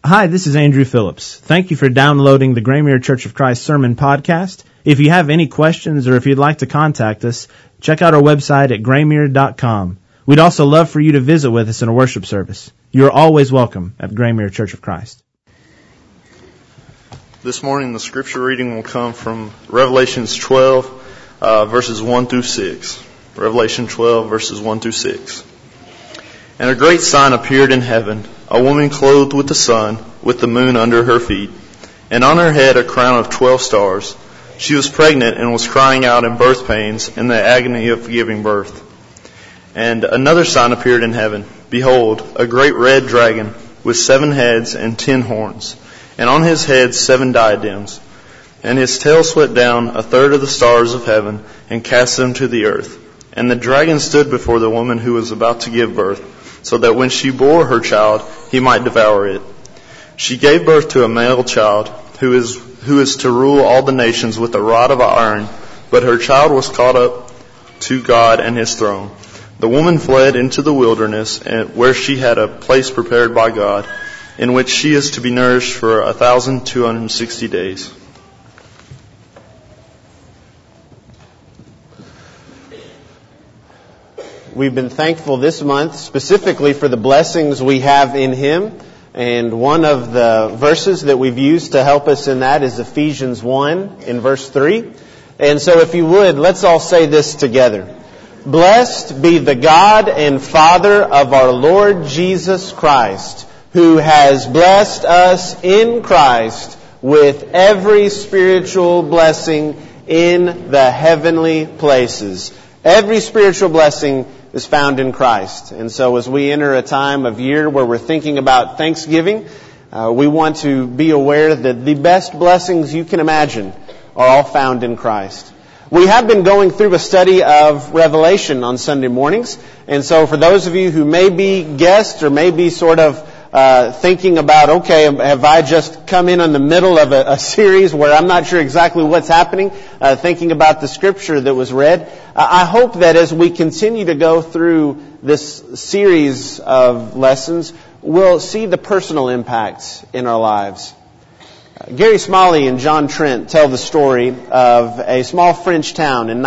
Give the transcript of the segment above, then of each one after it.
Hi, this is Andrew Phillips. Thank you for downloading the Graymere Church of Christ Sermon Podcast. If you have any questions or if you'd like to contact us, check out our website at graymere.com. We'd also love for you to visit with us in a worship service. You are always welcome at Graymere Church of Christ. This morning the scripture reading will come from Revelations 12, verses 1 through 6. Revelation 12, verses 1 through 6. And a great sign appeared in heaven, a woman clothed with the sun, with the moon under her feet, and on her head a crown of 12 stars. She was pregnant and was crying out in birth pains in the agony of giving birth. And another sign appeared in heaven. Behold, a great red dragon with 7 heads and 10 horns, and on his head 7 diadems. And his tail swept down a third of the stars of heaven and cast them to the earth. And the dragon stood before the woman who was about to give birth, so that when she bore her child, he might devour it. She gave birth to a male child who is to rule all the nations with a rod of iron, but her child was caught up to God and his throne. The woman fled into the wilderness, where she had a place prepared by God, in which she is to be nourished for 1,260 days. We've been thankful this month specifically for the blessings we have in Him. And one of the verses that we've used to help us in that is Ephesians 1 in verse 3. And so if you would, let's all say this together. Blessed be the God and Father of our Lord Jesus Christ, who has blessed us in Christ with every spiritual blessing in the heavenly places. Every spiritual blessing is found in Christ. And so as we enter a time of year where we're thinking about Thanksgiving, we want to be aware that the best blessings you can imagine are all found in Christ. We have been going through a study of Revelation on Sunday mornings. And so for those of you who may be guests or may be sort of thinking about, okay, have I just come in on the middle of a series where I'm not sure exactly what's happening, thinking about the scripture that was read. I hope that as we continue to go through this series of lessons, we'll see the personal impacts in our lives. Gary Smalley and John Trent tell the story of a small French town in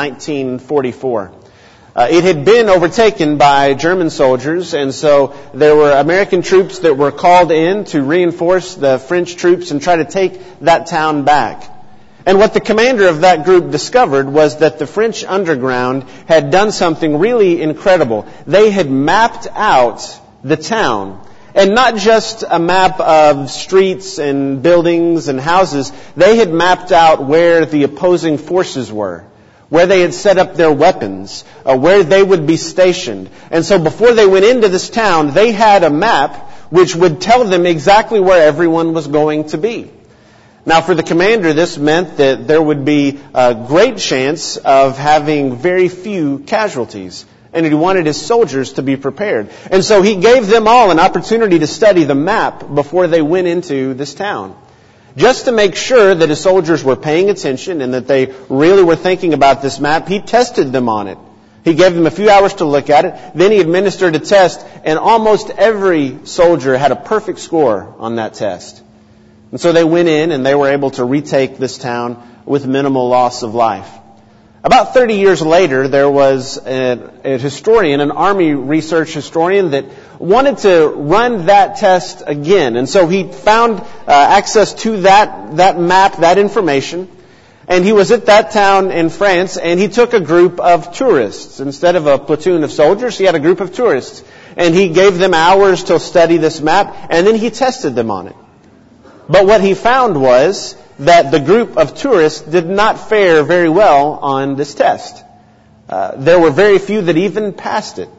1944. It had been overtaken by German soldiers, and so there were American troops that were called in to reinforce the French troops and try to take that town back. And what the commander of that group discovered was that the French underground had done something really incredible. They had mapped out the town. And not just a map of streets and buildings and houses. They had mapped out where the opposing forces were, where they had set up their weapons, where they would be stationed. And so before they went into this town, they had a map which would tell them exactly where everyone was going to be. Now for the commander, this meant that there would be a great chance of having very few casualties. And he wanted his soldiers to be prepared. And so he gave them all an opportunity to study the map before they went into this town. Just to make sure that his soldiers were paying attention and that they really were thinking about this map, he tested them on it. He gave them a few hours to look at it. Then he administered a test, and almost every soldier had a perfect score on that test. And so they went in and they were able to retake this town with minimal loss of life. About 30 years later, there was a historian, an Army research historian, that wanted to run that test again. And so he found access to that map, that information. And he was at that town in France, and he took a group of tourists. Instead of a platoon of soldiers, he had a group of tourists. And he gave them hours to study this map, and then he tested them on it. But what he found was that the group of tourists did not fare very well on this test. There were very few that even passed it.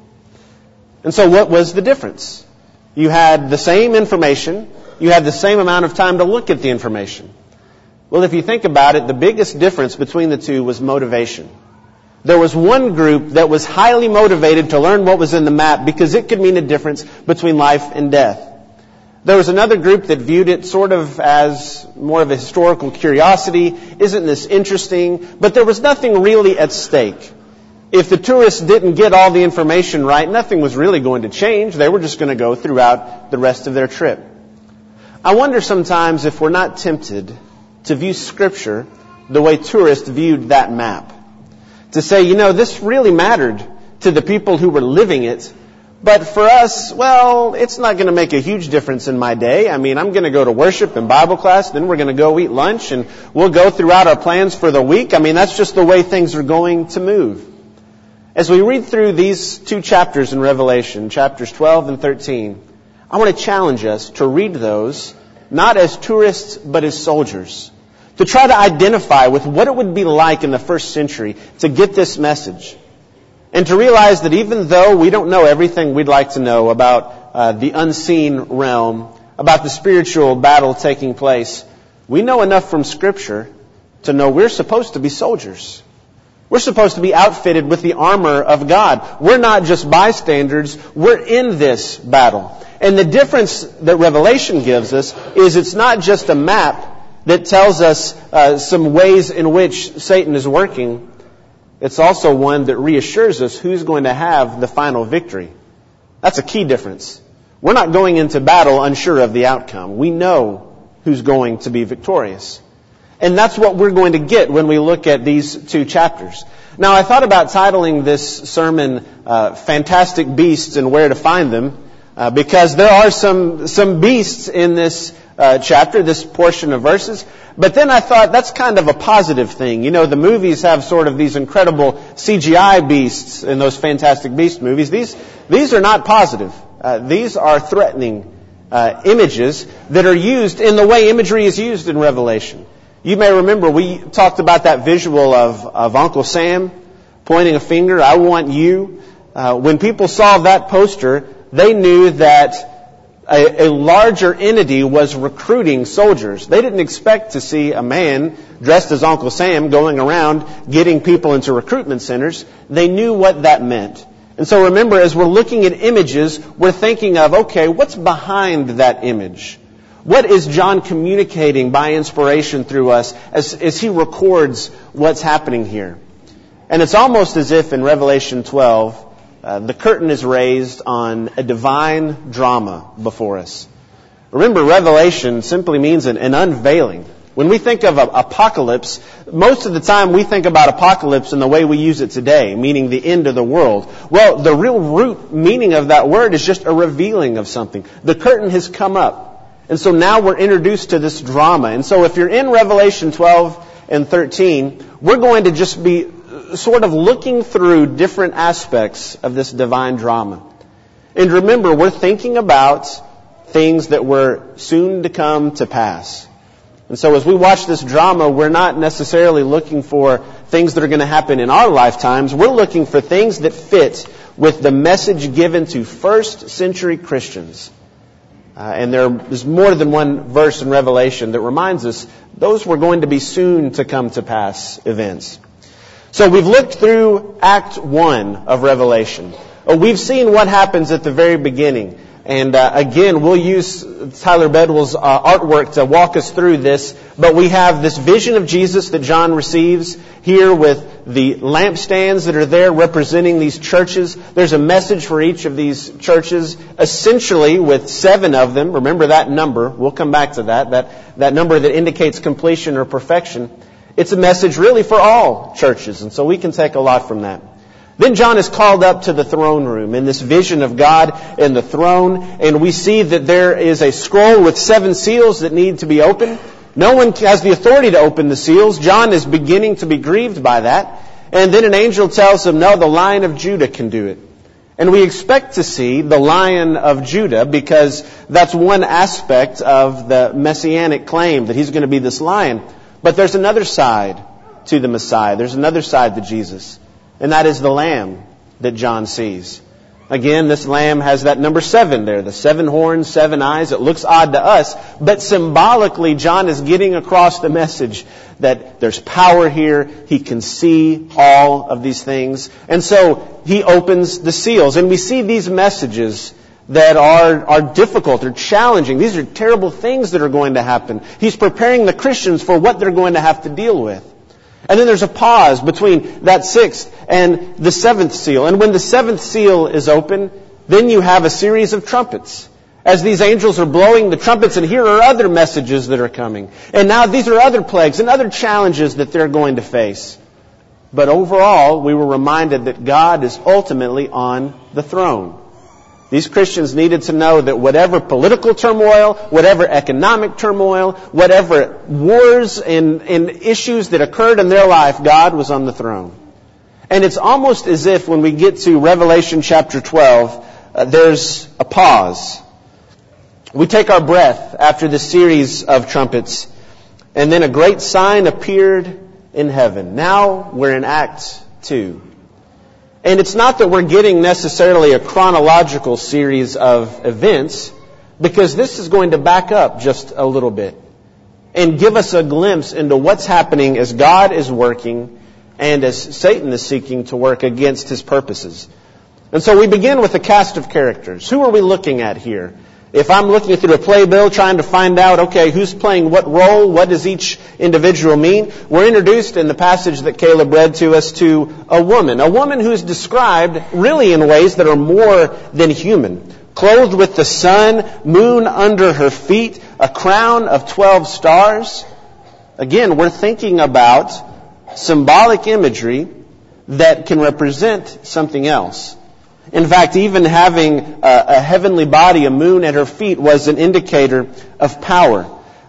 And so what was the difference? You had the same information. You had the same amount of time to look at the information. Well, if you think about it, the biggest difference between the two was motivation. There was one group that was highly motivated to learn what was in the map because it could mean a difference between life and death. There was another group that viewed it sort of as more of a historical curiosity. Isn't this interesting? But there was nothing really at stake. If the tourists didn't get all the information right, nothing was really going to change. They were just going to go throughout the rest of their trip. I wonder sometimes if we're not tempted to view Scripture the way tourists viewed that map. To say, this really mattered to the people who were living it, but for us, well, it's not going to make a huge difference in my day. I mean, I'm going to go to worship and Bible class, then we're going to go eat lunch, and we'll go throughout our plans for the week. I mean, that's just the way things are going to move. As we read through these 2 chapters in Revelation, chapters 12 and 13, I want to challenge us to read those not as tourists, but as soldiers. To try to identify with what it would be like in the first century to get this message. And to realize that even though we don't know everything we'd like to know about the unseen realm, about the spiritual battle taking place, we know enough from Scripture to know we're supposed to be soldiers. We're supposed to be outfitted with the armor of God. We're not just bystanders, we're in this battle. And the difference that Revelation gives us is it's not just a map that tells us some ways in which Satan is working. It's also one that reassures us who's going to have the final victory. That's a key difference. We're not going into battle unsure of the outcome. We know who's going to be victorious. And that's what we're going to get when we look at these 2 chapters. Now, I thought about titling this sermon, Fantastic Beasts and Where to Find Them, because there are some beasts in this chapter, this portion of verses. But then I thought that's kind of a positive thing. The movies have sort of these incredible CGI beasts in those Fantastic Beasts movies. These are not positive. These are threatening images that are used in the way imagery is used in Revelation. You may remember we talked about that visual of Uncle Sam pointing a finger, I want you. When people saw that poster, they knew that a larger entity was recruiting soldiers. They didn't expect to see a man dressed as Uncle Sam going around getting people into recruitment centers. They knew what that meant. And so remember, as we're looking at images, we're thinking of, okay, what's behind that image? What is John communicating by inspiration through us as he records what's happening here? And it's almost as if in Revelation 12, the curtain is raised on a divine drama before us. Remember, Revelation simply means an unveiling. When we think of apocalypse, most of the time we think about apocalypse in the way we use it today, meaning the end of the world. Well, the real root meaning of that word is just a revealing of something. The curtain has come up. And so now we're introduced to this drama. And so if you're in Revelation 12 and 13, we're going to just be sort of looking through different aspects of this divine drama. And remember, we're thinking about things that were soon to come to pass. And so as we watch this drama, we're not necessarily looking for things that are going to happen in our lifetimes. We're looking for things that fit with the message given to first century Christians. And there is more than one verse in Revelation that reminds us those were going to be soon to come to pass events. So we've looked through Act 1 of Revelation. We've seen what happens at the very beginning. And again, we'll use Tyler Bedwell's artwork to walk us through this. But we have this vision of Jesus that John receives here with the lampstands that are there representing these churches. There's a message for each of these churches, essentially with 7 of them. Remember that number. We'll come back to that number that indicates completion or perfection. It's a message really for all churches. And so we can take a lot from that. Then John is called up to the throne room in this vision of God and the throne. And we see that there is a scroll with 7 seals that need to be opened. No one has the authority to open the seals. John is beginning to be grieved by that. And then an angel tells him, no, the Lion of Judah can do it. And we expect to see the Lion of Judah because that's one aspect of the messianic claim that he's going to be this lion. But there's another side to the Messiah. There's another side to Jesus. And that is the Lamb that John sees. Again, this Lamb has that number 7 there. The 7 horns, 7 eyes. It looks odd to us. But symbolically, John is getting across the message that there's power here. He can see all of these things. And so he opens the seals. And we see these messages that are difficult or challenging. These are terrible things that are going to happen. He's preparing the Christians for what they're going to have to deal with. And then there's a pause between that 6th and the 7th seal. And when the 7th seal is open, then you have a series of trumpets. as these angels are blowing the trumpets, and here are other messages that are coming. And now these are other plagues and other challenges that they're going to face. But overall, we were reminded that God is ultimately on the throne. These Christians needed to know that whatever political turmoil, whatever economic turmoil, whatever wars and issues that occurred in their life, God was on the throne. And it's almost as if when we get to Revelation chapter 12, there's a pause. We take our breath after the series of trumpets, and then a great sign appeared in heaven. Now we're in Act 2. And it's not that we're getting necessarily a chronological series of events, because this is going to back up just a little bit and give us a glimpse into what's happening as God is working and as Satan is seeking to work against his purposes. And so we begin with a cast of characters. Who are we looking at here? If I'm looking through a playbill trying to find out, okay, who's playing what role, what does each individual mean? We're introduced in the passage that Caleb read to us to a woman who's described really in ways that are more than human. Clothed with the sun, moon under her feet, a crown of 12 stars. Again, we're thinking about symbolic imagery that can represent something else. In fact, even having a heavenly body, a moon at her feet, was an indicator of power.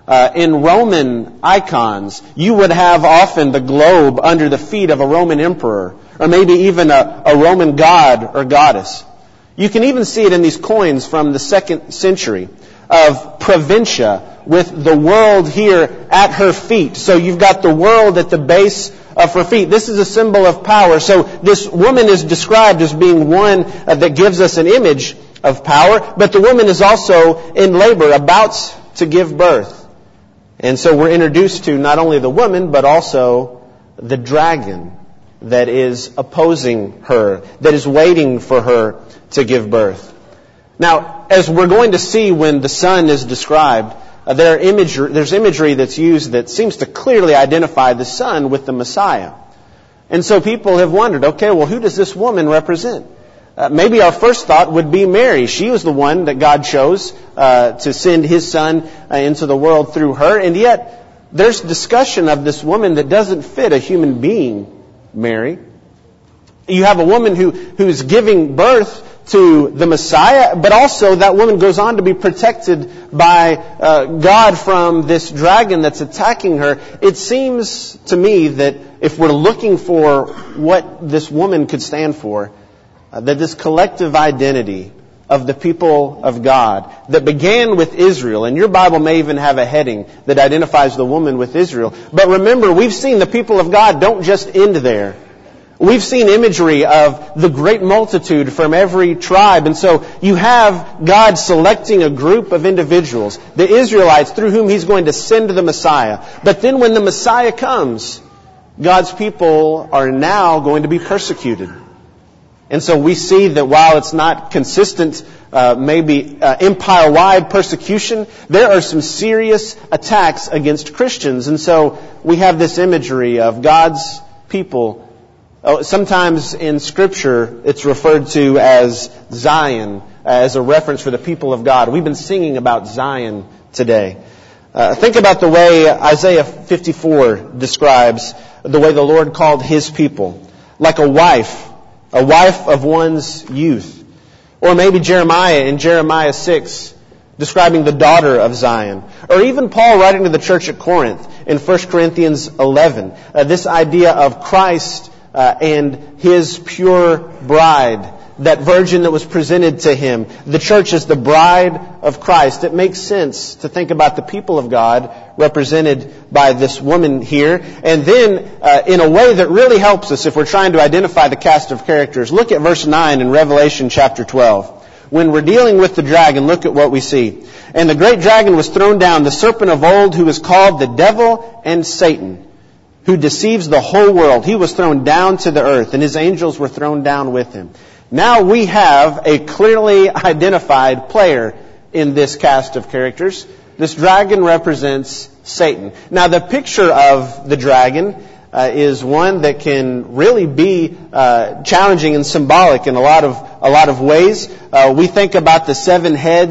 In Roman icons, you would have often the globe under the feet of a Roman emperor, or maybe even a Roman god or goddess. You can even see it in these coins from the 2nd century of Provincia, with the world here at her feet. So you've got the world at the base of her feet. This is a symbol of power. So this woman is described as being one that gives us an image of power, but the woman is also in labor, about to give birth. And so we're introduced to not only the woman, but also the dragon that is opposing her, that is waiting for her to give birth. Now, as we're going to see when the Son is described, there's imagery that's used that seems to clearly identify the Son with the Messiah. And so people have wondered, okay, well, who does this woman represent? Maybe our first thought would be Mary. She was the one that God chose to send His Son into the world through her. And yet, there's discussion of this woman that doesn't fit a human being, Mary. You have a woman who's giving birth to the Messiah, but also that woman goes on to be protected by God from this dragon that's attacking her. It seems to me that if we're looking for what this woman could stand for, that this collective identity of the people of God that began with Israel, and your Bible may even have a heading that identifies the woman with Israel. But remember, we've seen the people of God don't just end there. We've seen imagery of the great multitude from every tribe. And so you have God selecting a group of individuals, the Israelites, through whom He's going to send the Messiah. But then when the Messiah comes, God's people are now going to be persecuted. And so we see that while it's not consistent, maybe empire-wide persecution, there are some serious attacks against Christians. And so we have this imagery of God's people. Sometimes in Scripture, it's referred to as Zion, as a reference for the people of God. We've been singing about Zion today. Think about the way Isaiah 54 describes the way the Lord called His people. Like a wife of one's youth. Or maybe Jeremiah in Jeremiah 6, describing the daughter of Zion. Or even Paul writing to the church at Corinth in 1 Corinthians 11. This idea of Christ and His pure bride, that virgin that was presented to Him. The church is the bride of Christ. It makes sense to think about the people of God represented by this woman here. And then, in a way that really helps us if we're trying to identify the cast of characters, look at verse 9 in Revelation chapter 12. When we're dealing with the dragon, look at what we see. And the great dragon was thrown down, the serpent of old, who is called the devil and Satan, who deceives the whole world. He was thrown down to the earth, and his angels were thrown down with him. Now we have a clearly identified player in this cast of characters. This dragon represents Satan. Now the picture of the dragon is one that can really be challenging and symbolic in a lot of ways. We think about the 7 heads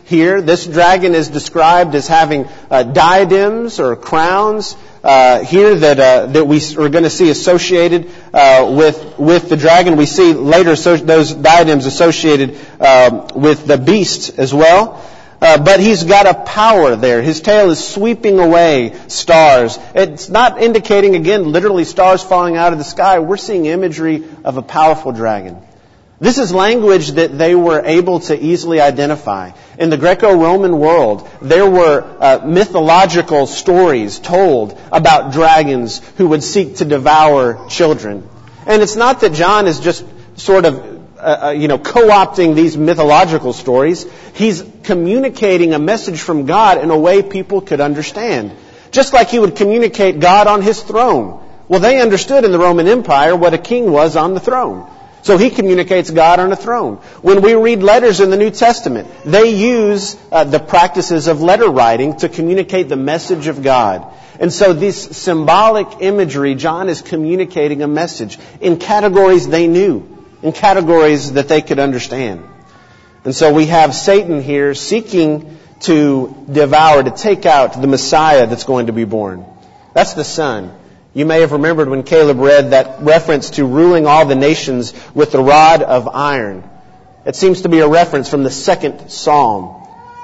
here. This dragon is described as having diadems or crowns here that we are going to see associated with the dragon. We see later those diadems associated with the beast as well. But he's got a power there. His tail is sweeping away stars. It's not indicating, again, literally stars falling out of the sky. We're seeing imagery of a powerful dragon. This is language that they were able to easily identify. In the Greco-Roman world, there were mythological stories told about dragons who would seek to devour children. And it's not that John is just sort of co-opting these mythological stories. He's communicating a message from God in a way people could understand. Just like he would communicate God on his throne. Well, they understood in the Roman Empire what a king was on the throne. So he communicates God on a throne. When we read letters in the New Testament, they use the practices of letter writing to communicate the message of God. And so this symbolic imagery, John is communicating a message in categories they knew, in categories that they could understand. And so we have Satan here seeking to devour, to take out the Messiah that's going to be born. That's the Son. You may have remembered when Caleb read that reference to ruling all the nations with the rod of iron. It seems to be a reference from the 2nd Psalm,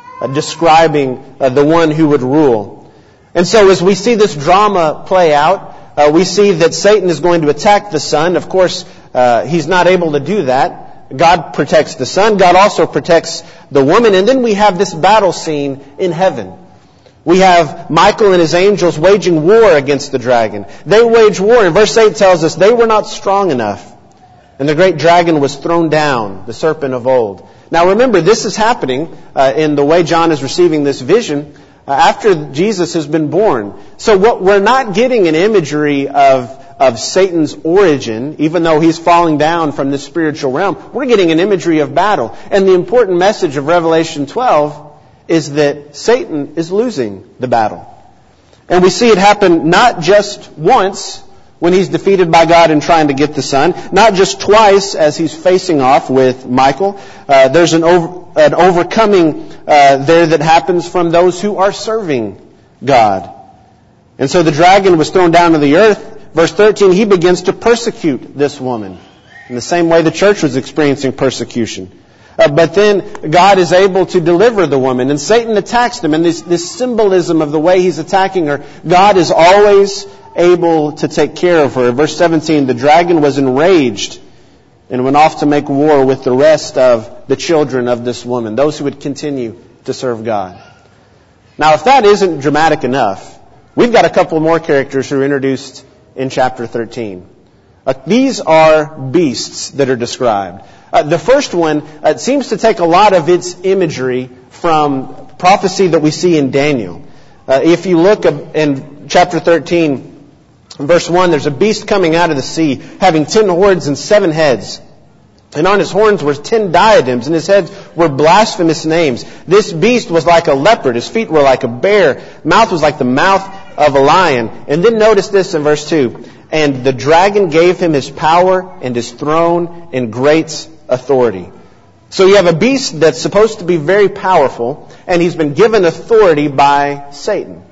describing the one who would rule. And so as we see this drama play out, we see that Satan is going to attack the Son. Of course, he's not able to do that. God protects the Son. God also protects the woman. And then we have this battle scene in heaven. We have Michael and his angels waging war against the dragon. They wage war. And verse 8 tells us they were not strong enough. And the great dragon was thrown down, the serpent of old. Now remember, this is happening in the way John is receiving this vision after Jesus has been born. So what we're not getting an imagery of Satan's origin, even though he's falling down from this spiritual realm. We're getting an imagery of battle. And the important message of Revelation 12 is that Satan is losing the battle. And we see it happen not just once when he's defeated by God and trying to get the Son, not just twice as he's facing off with Michael. There's an overcoming there that happens from those who are serving God. And so the dragon was thrown down to the earth. Verse 13, he begins to persecute this woman in the same way the church was experiencing persecution. But then God is able to deliver the woman, and Satan attacks them. And this symbolism of the way he's attacking her, God is always able to take care of her. Verse 17, the dragon was enraged and went off to make war with the rest of the children of this woman, those who would continue to serve God. Now, if that isn't dramatic enough, we've got a couple more characters who are introduced in chapter 13. These are beasts that are described. The first one seems to take a lot of its imagery from prophecy that we see in Daniel. If you look in chapter 13, verse 1, there's a beast coming out of the sea, having 10 horns and 7 heads. And on his horns were 10 diadems, and his heads were blasphemous names. This beast was like a leopard. His feet were like a bear. Mouth was like the mouth of a lion. And then notice this in verse 2. And the dragon gave him his power and his throne and great authority. So you have a beast that's supposed to be very powerful, and he's been given authority by Satan.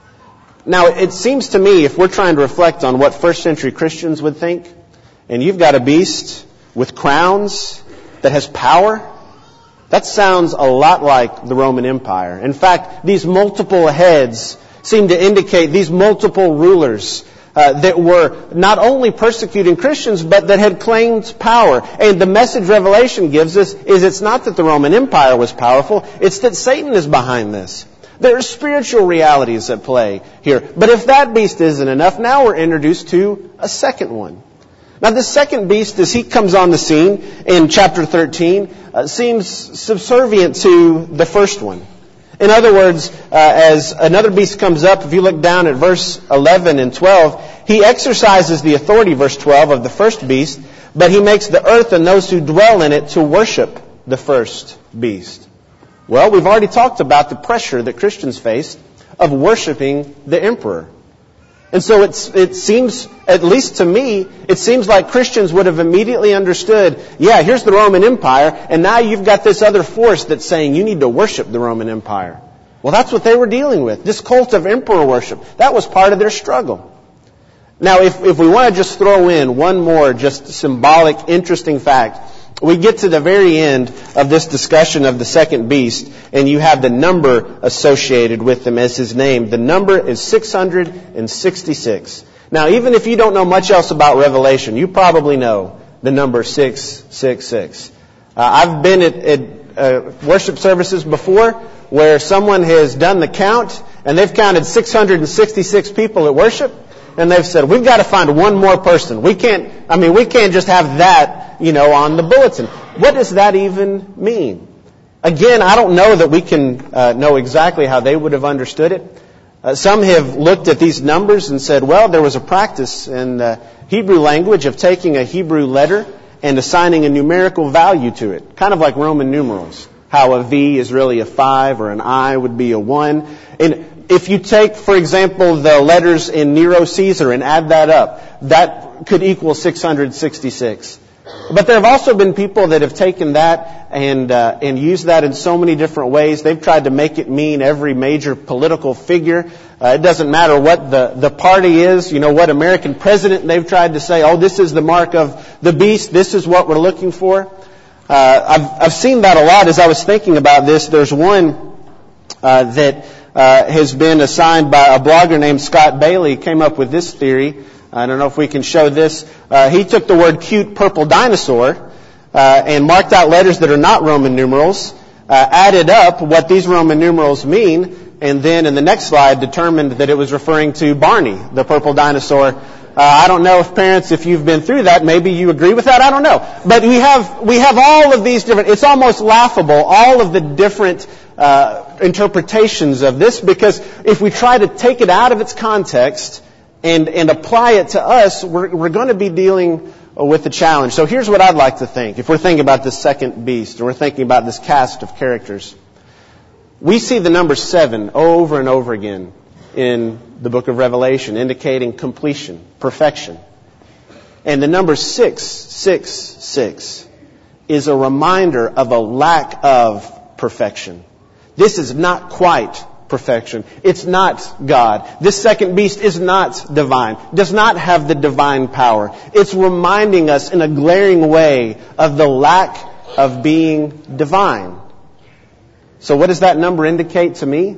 Now, it seems to me, if we're trying to reflect on what first century Christians would think, and you've got a beast with crowns that has power, that sounds a lot like the Roman Empire. In fact, these multiple heads seem to indicate these multiple rulers that were not only persecuting Christians, but that had claimed power. And the message Revelation gives us is it's not that the Roman Empire was powerful, it's that Satan is behind this. There are spiritual realities at play here. But if that beast isn't enough, now we're introduced to a second one. Now, the second beast, as he comes on the scene in chapter 13, seems subservient to the first one. In other words, as another beast comes up, if you look down at verse 11 and 12, he exercises the authority, verse 12, of the first beast, but he makes the earth and those who dwell in it to worship the first beast. Well, we've already talked about the pressure that Christians faced of worshiping the emperor. And so it seems, at least to me, it seems like Christians would have immediately understood, yeah, here's the Roman Empire, and now you've got this other force that's saying you need to worship the Roman Empire. Well, that's what they were dealing with. This cult of emperor worship. That was part of their struggle. Now, if we want to just throw in one more just symbolic, interesting fact, we get to the very end of this discussion of the second beast, and you have the number associated with him as his name. The number is 666. Now, even if you don't know much else about Revelation, you probably know the number 666. I've been at worship services before where someone has done the count, and they've counted 666 people at worship, and they've said, we've got to find one more person. We can't just have that, on the bulletin. What does that even mean? Again, I don't know that we can know exactly how they would have understood it. Some have looked at these numbers and said, well, there was a practice in the Hebrew language of taking a Hebrew letter and assigning a numerical value to it, kind of like Roman numerals. How a V is really a 5 or an I would be a 1. And if you take, for example, the letters in Nero Caesar and add that up, that could equal 666. But there have also been people that have taken that and used that in so many different ways. They've tried to make it mean every major political figure. It doesn't matter what the party is, what American president they've tried to say, oh, this is the mark of the beast, this is what we're looking for. I've seen that a lot as I was thinking about this. There's one that has been assigned by a blogger named Scott Bailey. Came up with this theory. I don't know if we can show this. He took the word cute purple dinosaur and marked out letters that are not Roman numerals, added up what these Roman numerals mean, and then in the next slide determined that it was referring to Barney, the purple dinosaur. I don't know if you've been through that, maybe you agree with that, I don't know. But we have all of these different, it's almost laughable, all of the different interpretations of this, because if we try to take it out of its context and apply it to us, we're going to be dealing with the challenge. So here's what I'd like to think. If we're thinking about this second beast, or we're thinking about this cast of characters, we see the number 7 over and over again in the book of Revelation, indicating completion, perfection. And the number 666 is a reminder of a lack of perfection. This is not quite perfection. It's not God. This second beast is not divine, does not have the divine power. It's reminding us in a glaring way of the lack of being divine. So what does that number indicate to me?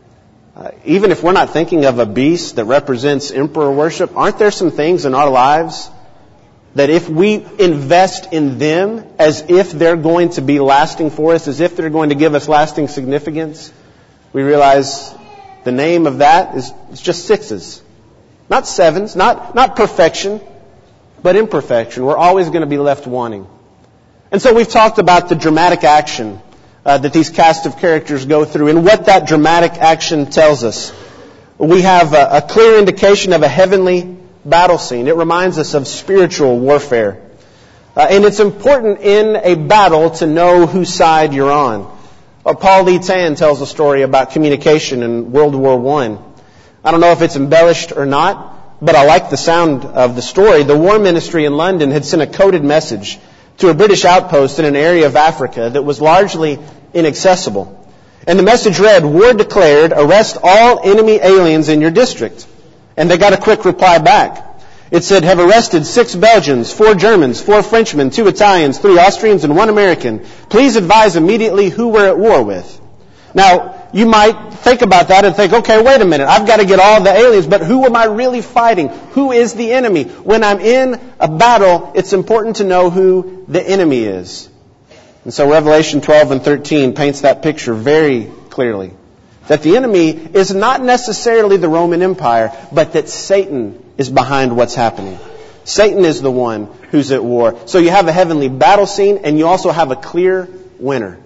Even if we're not thinking of a beast that represents emperor worship, aren't there some things in our lives that if we invest in them as if they're going to be lasting for us, as if they're going to give us lasting significance, we realize the name of that is just 6s. Not 7s, not perfection, but imperfection. We're always going to be left wanting. And so we've talked about the dramatic action that these cast of characters go through, and what that dramatic action tells us. We have a clear indication of a heavenly battle scene. It reminds us of spiritual warfare. And it's important in a battle to know whose side you're on. Paul Lee Tan tells a story about communication in World War I. I don't know if it's embellished or not, but I like the sound of the story. The War Ministry in London had sent a coded message to a British outpost in an area of Africa that was largely inaccessible. And the message read, "War declared, arrest all enemy aliens in your district." And they got a quick reply back. It said, "Have arrested 6 Belgians, 4 Germans, 4 Frenchmen, 2 Italians, 3 Austrians, and 1 American. Please advise immediately who we're at war with." Now, you might think about that and think, okay, wait a minute, I've got to get all the aliens, but who am I really fighting? Who is the enemy? When I'm in a battle, it's important to know who the enemy is. And so Revelation 12 and 13 paints that picture very clearly. That the enemy is not necessarily the Roman Empire, but that Satan is behind what's happening. Satan is the one who's at war. So you have a heavenly battle scene, and you also have a clear winner.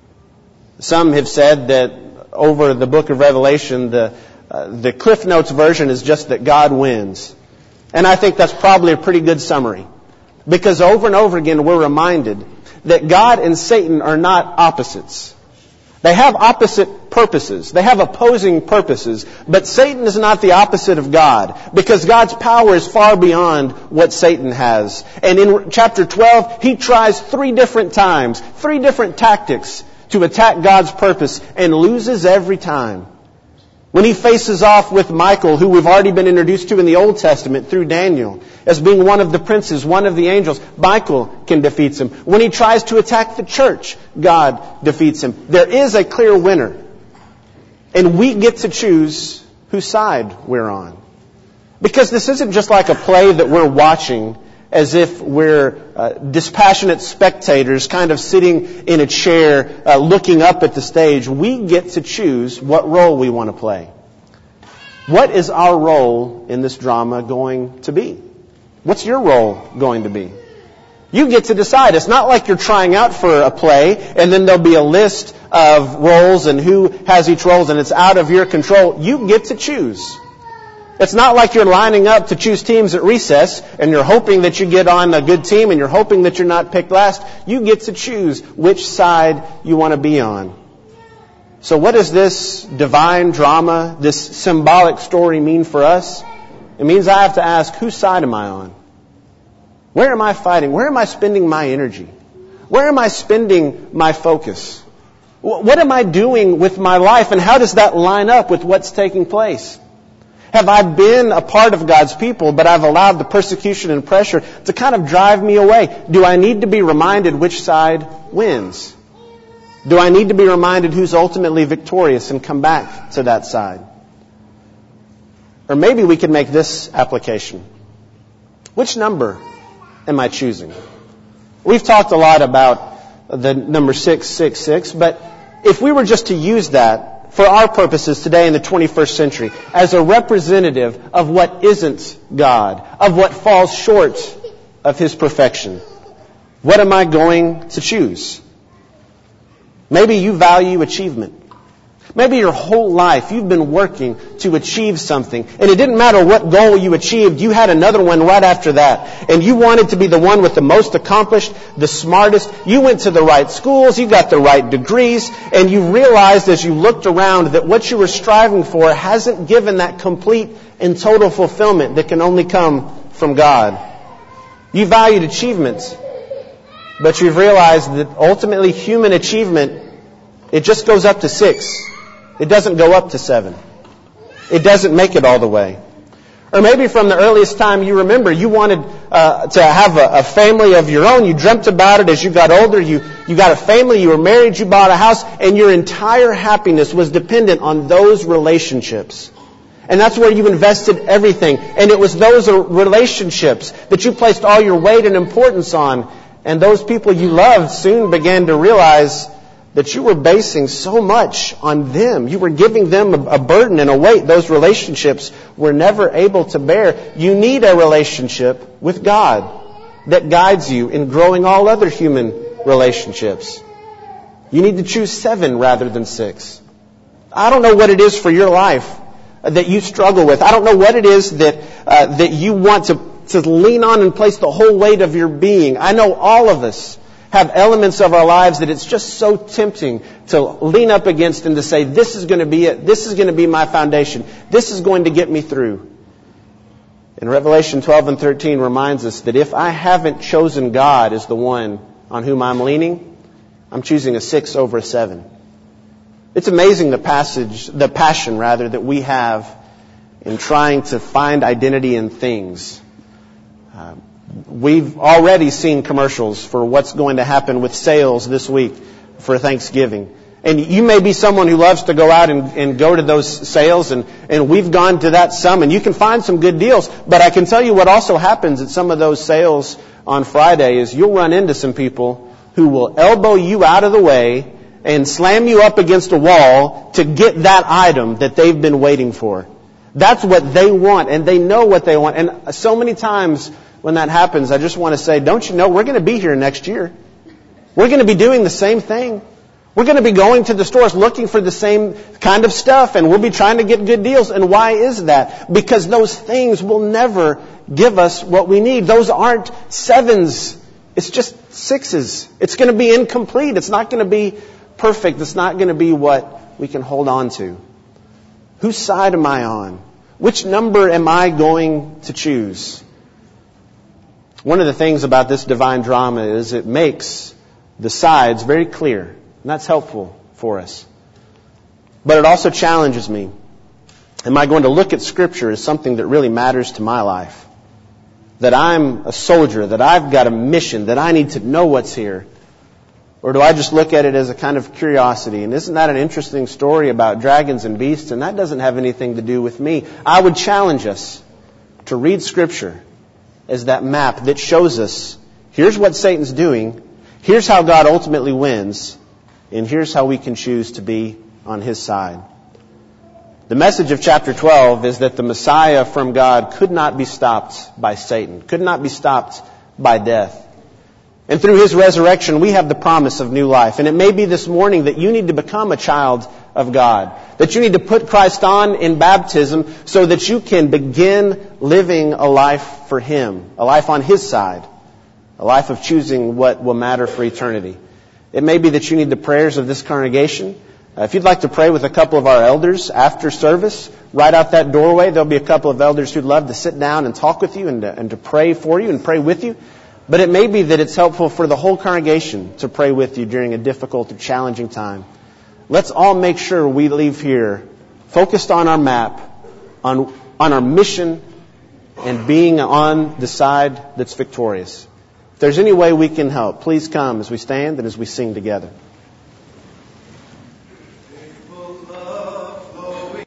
Some have said that over the book of Revelation, the Cliff Notes version is just that God wins. And I think that's probably a pretty good summary. Because over and over again, we're reminded that God and Satan are not opposites. They have opposite purposes. They have opposing purposes. But Satan is not the opposite of God, because God's power is far beyond what Satan has. And in chapter 12, he tries 3 different times, 3 different tactics to attack God's purpose, and loses every time. When he faces off with Michael, who we've already been introduced to in the Old Testament through Daniel, as being one of the princes, one of the angels, Michael can defeat him. When he tries to attack the church, God defeats him. There is a clear winner. And we get to choose whose side we're on. Because this isn't just like a play that we're watching as if we're dispassionate spectators kind of sitting in a chair looking up at the stage. We get to choose what role we want to play. What is our role in this drama going to be? What's your role going to be? You get to decide. It's not like you're trying out for a play and then there'll be a list of roles and who has each role and it's out of your control. You get to choose. It's not like you're lining up to choose teams at recess and you're hoping that you get on a good team and you're hoping that you're not picked last. You get to choose which side you want to be on. So what does this divine drama, this symbolic story mean for us? It means I have to ask, whose side am I on? Where am I fighting? Where am I spending my energy? Where am I spending my focus? What am I doing with my life, and how does that line up with what's taking place? Have I been a part of God's people, but I've allowed the persecution and pressure to kind of drive me away? Do I need to be reminded which side wins? Do I need to be reminded who's ultimately victorious and come back to that side? Or maybe we could make this application. Which number am I choosing? We've talked a lot about the number 666, but if we were just to use that for our purposes today in the 21st century as a representative of what isn't God, of what falls short of His perfection, what am I going to choose? Maybe you value achievement. Maybe your whole life you've been working to achieve something, and it didn't matter what goal you achieved, you had another one right after that. And you wanted to be the one with the most accomplished, the smartest. You went to the right schools, you got the right degrees, and you realized as you looked around that what you were striving for hasn't given that complete and total fulfillment that can only come from God. You valued achievements, but you've realized that ultimately human achievement, it just goes up to 6. It doesn't go up to 7. It doesn't make it all the way. Or maybe from the earliest time you remember, you wanted to have a family of your own. You dreamt about it as you got older. You got a family, you were married, you bought a house, and your entire happiness was dependent on those relationships. And that's where you invested everything. And it was those relationships that you placed all your weight and importance on. And those people you loved soon began to realize that you were basing so much on them. You were giving them a burden and a weight those relationships were never able to bear. You need a relationship with God that guides you in growing all other human relationships. You need to choose 7 rather than 6. I don't know what it is for your life that you struggle with. I don't know what it is that you want to lean on and place the whole weight of your being. I know all of us have elements of our lives that it's just so tempting to lean up against and to say, this is going to be it. This is going to be my foundation. This is going to get me through. And Revelation 12 and 13 reminds us that if I haven't chosen God as the one on whom I'm leaning, I'm choosing a 6 over a 7. It's amazing the passion that we have in trying to find identity in things. We've already seen commercials for what's going to happen with sales this week for Thanksgiving. And you may be someone who loves to go out and go to those sales, and we've gone to that some, and you can find some good deals. But I can tell you what also happens at some of those sales on Friday is you'll run into some people who will elbow you out of the way and slam you up against a wall to get that item that they've been waiting for. That's what they want, and they know what they want. And so many times when that happens, I just want to say, don't you know, we're going to be here next year. We're going to be doing the same thing. We're going to be going to the stores looking for the same kind of stuff, and we'll be trying to get good deals. And why is that? Because those things will never give us what we need. Those aren't 7s. It's just 6s. It's going to be incomplete. It's not going to be perfect, that's not going to be what we can hold on to. Whose side am I on? Which number am I going to choose? One of the things about this divine drama is it makes the sides very clear. And that's helpful for us. But it also challenges me. Am I going to look at Scripture as something that really matters to my life? That I'm a soldier, that I've got a mission, that I need to know what's here? Or do I just look at it as a kind of curiosity? And isn't that an interesting story about dragons and beasts? And that doesn't have anything to do with me. I would challenge us to read Scripture as that map that shows us, here's what Satan's doing, here's how God ultimately wins, and here's how we can choose to be on His side. The message of chapter 12 is that the Messiah from God could not be stopped by Satan, could not be stopped by death. And through His resurrection, we have the promise of new life. And it may be this morning that you need to become a child of God, that you need to put Christ on in baptism so that you can begin living a life for Him, a life on His side, a life of choosing what will matter for eternity. It may be that you need the prayers of this congregation. If you'd like to pray with a couple of our elders after service, right out that doorway, there'll be a couple of elders who'd love to sit down and talk with you and to pray for you and pray with you. But it may be that it's helpful for the whole congregation to pray with you during a difficult or challenging time. Let's all make sure we leave here focused on our map, on our mission, and being on the side that's victorious. If there's any way we can help, please come as we stand and as we sing together.